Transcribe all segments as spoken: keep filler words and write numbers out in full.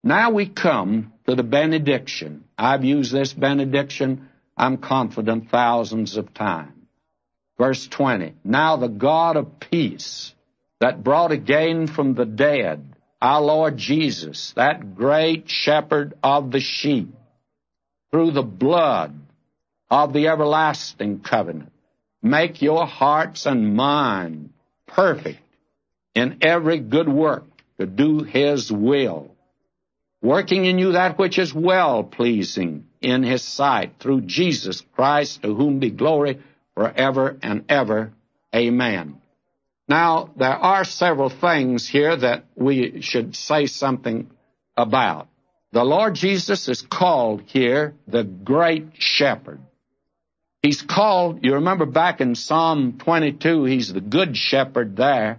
Now we come to the benediction. I've used this benediction, I'm confident, thousands of times. Verse twenty, now the God of peace that brought again from the dead our Lord Jesus, that great shepherd of the sheep, through the blood of the everlasting covenant, make your hearts and mind perfect in every good work to do His will, working in you that which is well-pleasing in His sight, through Jesus Christ, to whom be glory forever and ever. Amen. Now, there are several things here that we should say something about. The Lord Jesus is called here the Great Shepherd. He's called, you remember back in Psalm twenty-two, He's the Good Shepherd there,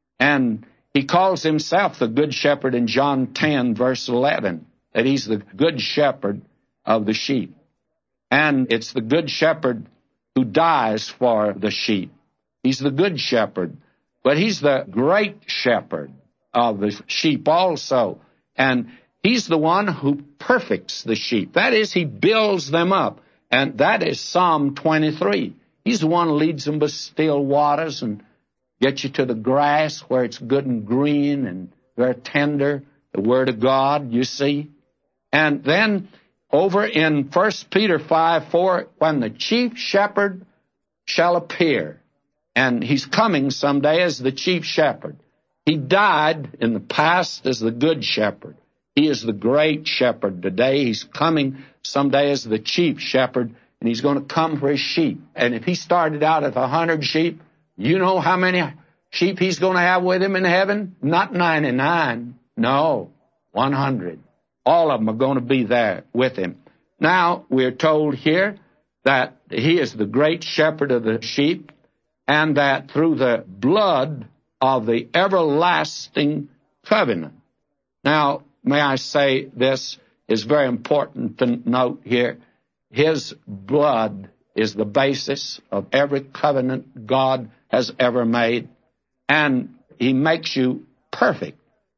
and He calls Himself the Good Shepherd in John ten, verse eleven, that He's the Good Shepherd of the sheep. And it's the Good Shepherd who dies for the sheep. He's the Good Shepherd, but He's the Great Shepherd of the sheep also. And He's the one who perfects the sheep. That is, He builds them up. And that is Psalm twenty-three. He's the one who leads them by still waters and gets you to the grass where it's good and green and very tender, the Word of God, you see. And then over in First Peter five four, when the chief shepherd shall appear, and He's coming someday as the chief shepherd. He died in the past as the Good Shepherd. He is the Great Shepherd today. He's coming someday as the chief shepherd, and He's going to come for His sheep. And if He started out at a hundred sheep, you know how many sheep He's going to have with Him in heaven? Not ninety-nine. No, one hundred. All of them are going to be there with Him. Now, we're told here that He is the Great Shepherd of the sheep, and that through the blood of the everlasting covenant. Now, may I say, this is very important to note here. His blood is the basis of every covenant God has ever made, and He makes you perfect.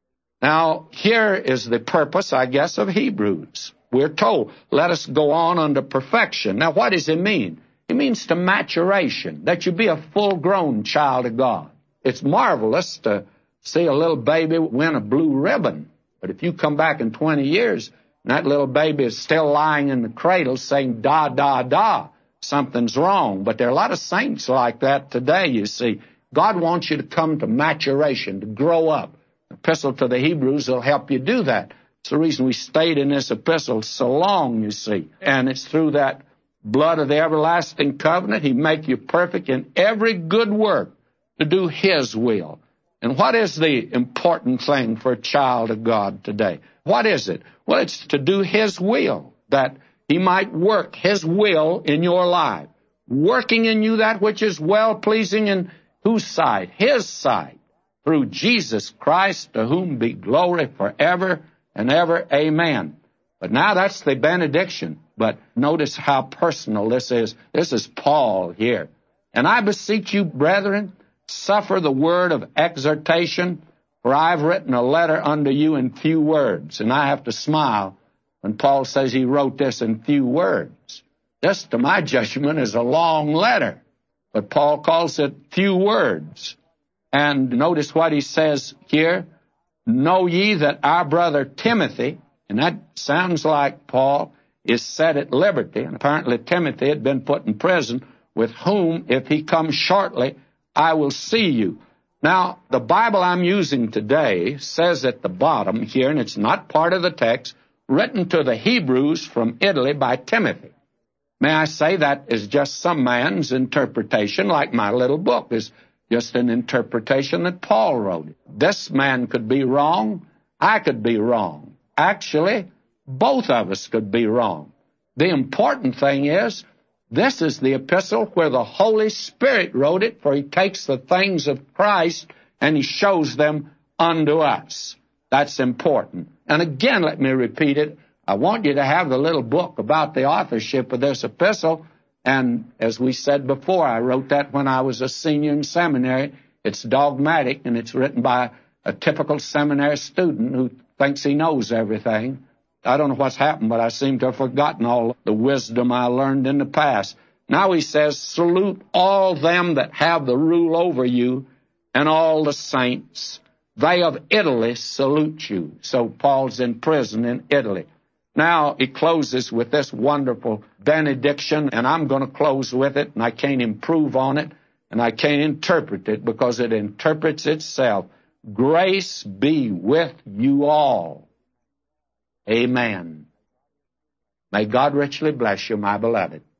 Now, here is the purpose, I guess, of Hebrews. We're told, let us go on unto perfection. Now, what does it mean? It means to maturation, that you be a full-grown child of God. It's marvelous to see a little baby win a blue ribbon. But if you come back in twenty years, and that little baby is still lying in the cradle saying, da, da, da, something's wrong. But there are a lot of saints like that today, you see. God wants you to come to maturation, to grow up. The epistle to the Hebrews will help you do that. It's the reason we stayed in this epistle so long, you see. And it's through that blood of the everlasting covenant, He make you perfect in every good work to do His will. And what is the important thing for a child of God today? What is it? Well, it's to do His will, that He might work His will in your life, working in you that which is well-pleasing in whose sight? His sight, through Jesus Christ, to whom be glory forever and ever. Amen. But now that's the benediction. But notice how personal this is. This is Paul here. And I beseech you, brethren, suffer the word of exhortation, for I have written a letter unto you in few words. And I have to smile when Paul says he wrote this in few words. This, to my judgment, is a long letter. But Paul calls it few words. And notice what he says here. Know ye that our brother Timothy, and that sounds like Paul, is set at liberty. And apparently Timothy had been put in prison, with whom, if he comes shortly, I will see you. Now, the Bible I'm using today says at the bottom here, and it's not part of the text, written to the Hebrews from Italy by Timothy. May I say that is just some man's interpretation, like my little book is just an interpretation that Paul wrote. This man could be wrong. I could be wrong. Actually, both of us could be wrong. The important thing is, this is the epistle where the Holy Spirit wrote it, for He takes the things of Christ and He shows them unto us. That's important. And again, let me repeat it. I want you to have the little book about the authorship of this epistle. And as we said before, I wrote that when I was a senior in seminary. It's dogmatic, and it's written by a typical seminary student who thinks he knows everything. I don't know what's happened, but I seem to have forgotten all the wisdom I learned in the past. Now he says, salute all them that have the rule over you and all the saints. They of Italy salute you. So Paul's in prison in Italy. Now he closes with this wonderful benediction, and I'm going to close with it, and I can't improve on it, and I can't interpret it because it interprets itself. Grace be with you all. Amen. May God richly bless you, my beloved.